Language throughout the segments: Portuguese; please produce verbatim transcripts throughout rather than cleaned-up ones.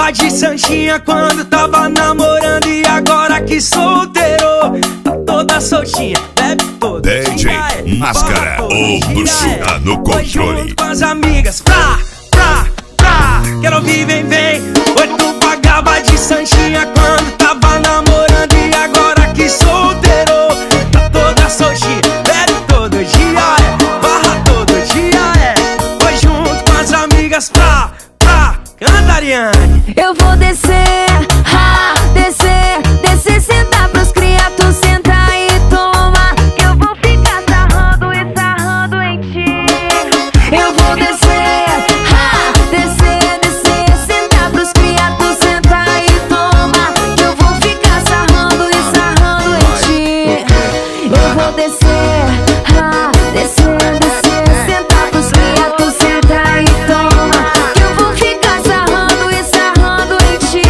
pagava de santinha quando tava namorando, e agora que solteiro tá toda soltinha, bebe todo D J dia, é, Máscara, todo o dia, bruxo é. tá no Foi controle. junto com as amigas, pra, pra, pra. Quero ouvir, vem, vem. Oi, tu pagava de santinha quando tava namorando, e agora que solteiro tá toda soltinha, bebe todo dia, é, barra todo dia, é. Foi junto com as amigas, pra, pra. Canta, Ariane. Eu vou descer, ha, descer, descer, sentar pros criados, sentar e toma. Eu vou ficar sarrando e sarrando em ti. Eu vou descer, ha, descer, descer, sentar pros criados, sentar e toma. Eu vou ficar sarrando e sarrando em ti. Eu vou descer, ha, descer, descer, sentar pros criados, sentar e toma. Eu vou ficar sarrando e sarrando em ti.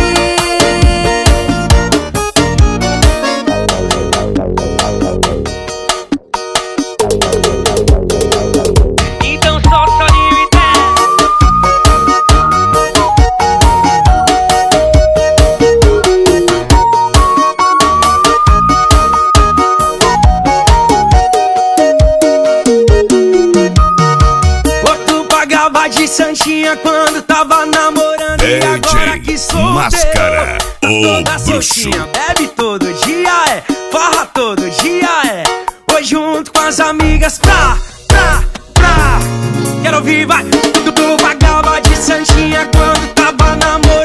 Então solta o limite. Tu pagava de santinha quando tava namorando, e agora que D J solteiro Máscara, tá o toda bruxo. soltinha, bebe todo dia, é, farra todo dia, é. Foi junto com as amigas, pra, pra, pra. Quero ouvir, vai. Tu, tu pagava de santinha quando tava namorando,